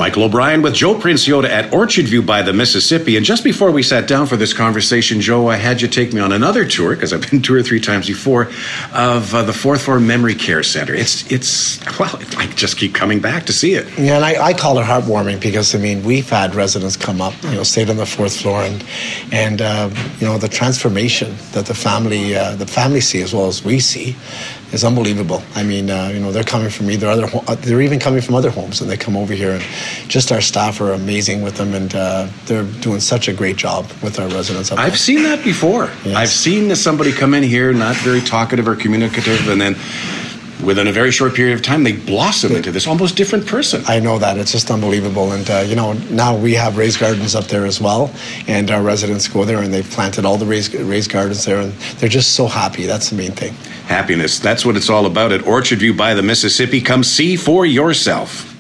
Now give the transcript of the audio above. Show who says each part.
Speaker 1: Michael O'Brien with Joe Princiota at Orchard View by the Mississippi. And just before we sat down for this conversation, Joe, I had you take me on another tour, because I've been 2 or 3 times before, of the 4th Floor Memory Care Center. Well, I just keep coming back to see it.
Speaker 2: Yeah, and I call it heartwarming because, I mean, we've had residents come up, stayed on the 4th floor, and the transformation that the family see as well as we see is unbelievable. I mean, they're coming from they're even coming from other homes, and they come over here, and just our staff are amazing with them, and they're doing such a great job with our residents up there.
Speaker 1: I've seen that before. Yes. I've seen somebody come in here, not very talkative or communicative, and then within a very short period of time, they blossom into this almost different person.
Speaker 2: I know that. It's just unbelievable. And, now we have raised gardens up there as well. And our residents go there, and they've planted all the raised gardens there. And they're just so happy. That's the main thing.
Speaker 1: Happiness. That's what it's all about at Orchard View by the Mississippi. Come see for yourself.